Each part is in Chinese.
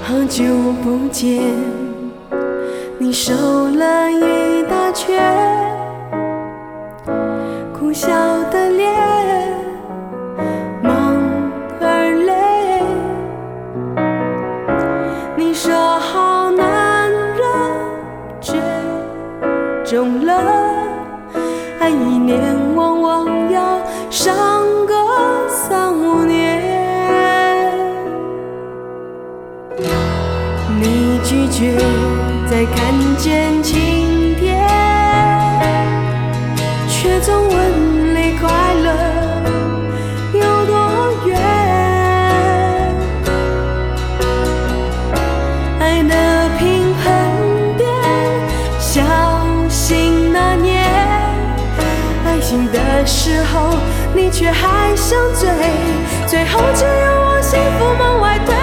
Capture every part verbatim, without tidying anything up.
好久不见，你瘦了一大圈，苦笑的脸，忙而累。你说好男人绝种了，爱一年往往要伤个三五年。你拒绝再看见晴天，却总问离快乐有多远。爱的平衡点，小心那年，爱情的时候你却还想追，最后只有往幸福门外推。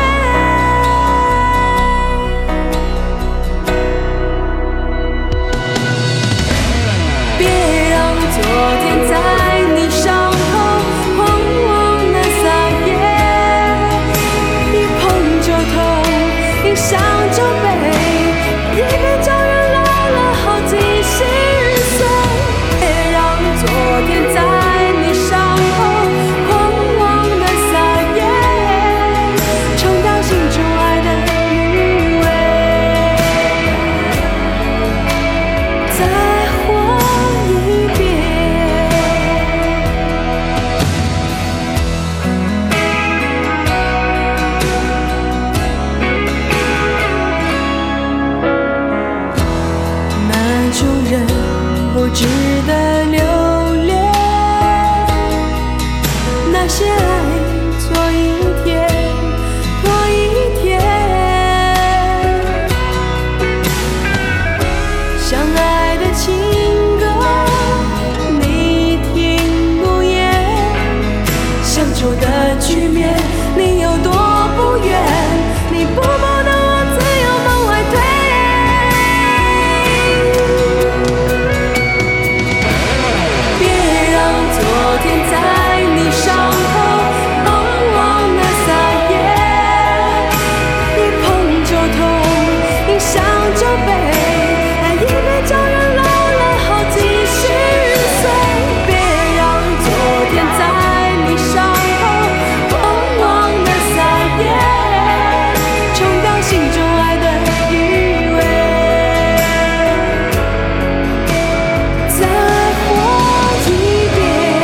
昨天在你伤口狂妄的撒野，一碰就痛，一想就悲，一杯叫人老了好几十岁。别让昨天在你伤口狂妄的撒野，冲掉心中爱的余味。再活一遍，不值得留恋，那些爱错一天拖一天，相爱的情歌你听不厌，相处的局面你有多不愿，你不不能往自由门外推。昨天在你伤口狂妄的撒野，一碰就痛，一想就悲，爱一杯叫人老了好几十岁。别让昨天在你伤口狂妄的撒野，冲掉心中爱的余味。再活一遍，